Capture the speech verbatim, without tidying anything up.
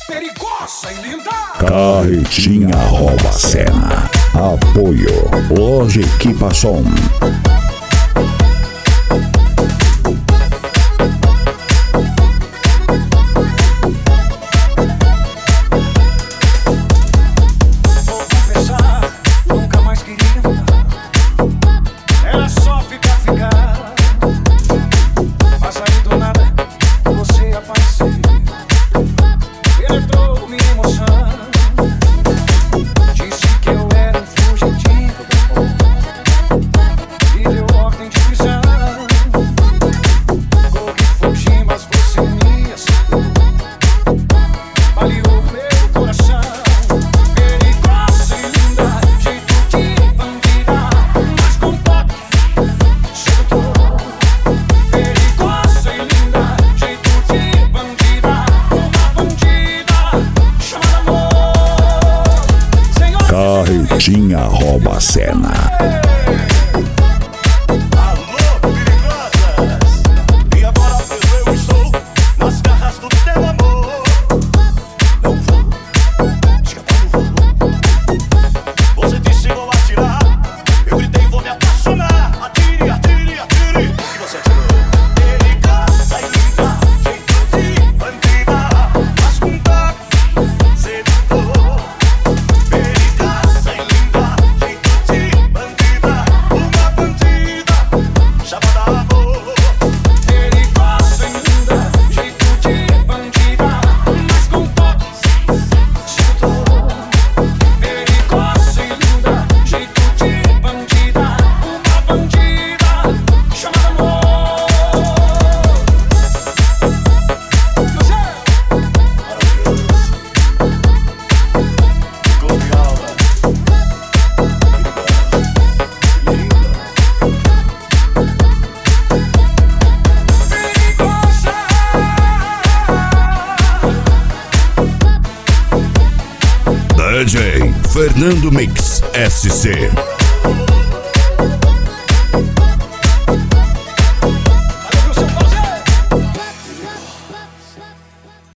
perigosa e linda. Carretinha rouba a cena. Apoio Loja Equipação. Vou confessar, nunca mais queria mudar. Era só ficar, ficar. Mas aí do nada você apareceu. Penetrou minha emoção. Disse que eu era um fugitivo do amor e deu ordem de prisão. Corri, fugi, mas você me aceitou. Baleou meu coração. Perigosa e linda, jeito de bandida, mas com toque sedutor. Perigosa e linda, jeito de bandida, uma bandida chamada amor. Senhor, Carretinha rouba a cena. Alô, perigosas! E agora mesmo eu estou nas garras do teu amor. Não vou escapar, não vou. Você disse vou atirar. Eu gritei vou me apaixonar. Atire, atire, atire. E você atirou. Perigosa e linda, jeito de bandida, mas com toque sedutor. Perigosa e linda, jeito de bandida, uma bandida chamada amor. perigosa e linda, jeito de bandida, mas com toque sedutor. Perigosa e linda, jeito de bandida, uma bandida chamada amor. Ficou de aula. Perigosa. D J Fernando Mix S C.